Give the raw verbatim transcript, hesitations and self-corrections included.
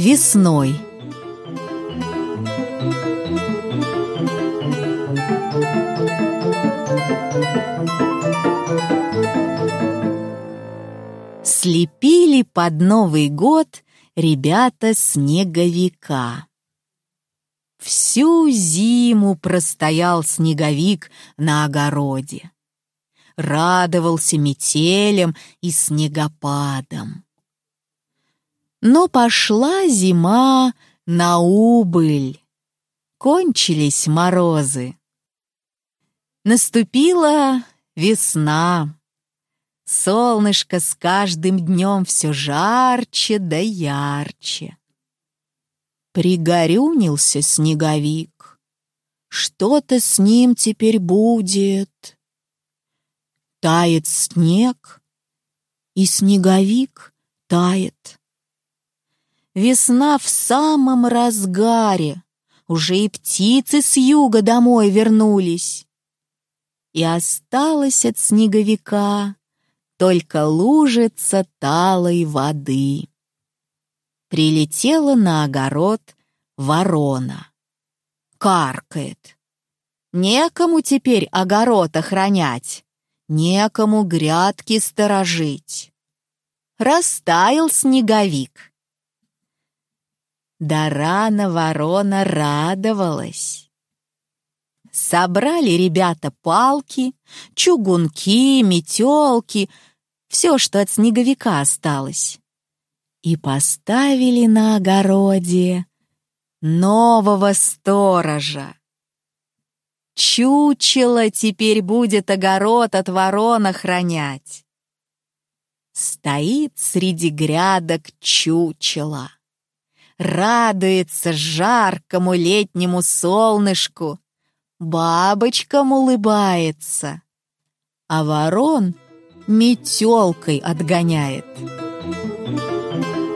Весной. Слепили под Новый год ребята снеговика. Всю зиму простоял снеговик на огороде. Радовался метелям и снегопадам. Но пошла зима на убыль. Кончились морозы. Наступила весна. Солнышко с каждым днем все жарче да ярче. Пригорюнился снеговик. Что-то с ним теперь будет. Тает снег, и снеговик тает. Весна в самом разгаре, уже и птицы с юга домой вернулись. И осталось от снеговика только лужица талой воды. Прилетела на огород ворона. Каркает. Некому теперь огород охранять, некому грядки сторожить. Растаял снеговик. Да рано ворона радовалась. Собрали ребята палки, чугунки, метелки, все, что от снеговика осталось, и поставили на огороде нового сторожа. Чучело теперь будет огород от ворон охранять. Стоит среди грядок чучело. Радуется жаркому летнему солнышку, бабочкам улыбается, а ворон метелкой отгоняет.